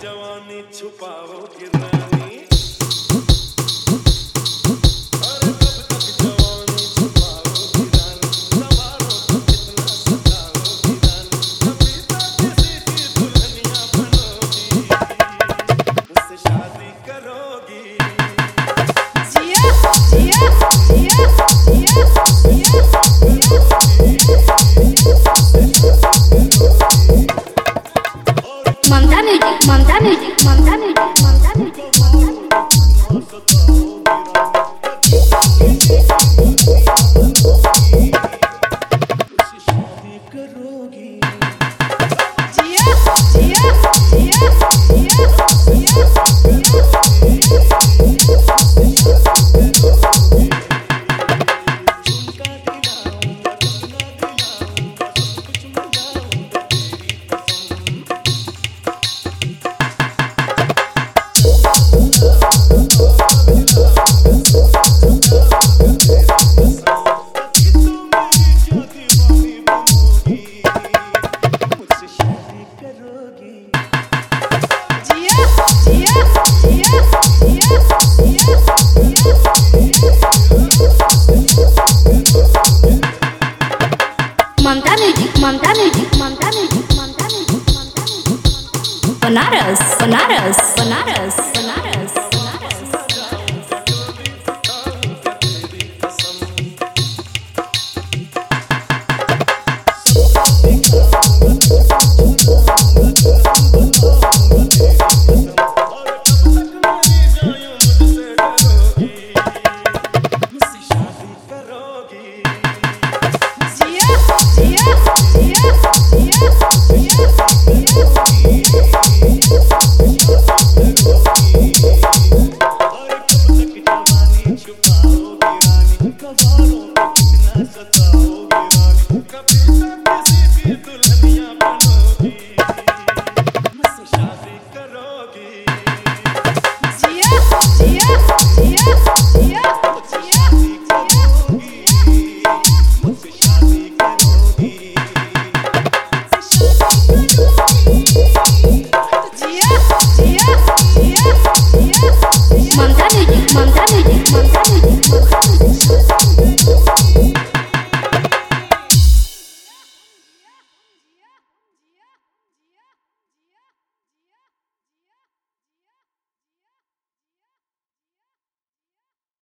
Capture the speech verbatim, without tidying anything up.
जवानी छुपाओगी रानी, अरे कब तक जवानी छुपाओगी रानी, सवारों को कितना सताओगी रानी, कभी तो किसी की दुल्हनिया बनोगी, मुझसे शादी करोगी। जिया जिया जिया जिया जिया Mamta music Mamta music Mamta music Mamta music शादी करोगी। जिया जिया जिया जिया जिया Mamta music Mamta music Mamta music Mamta music Banaras Banaras Banaras Banaras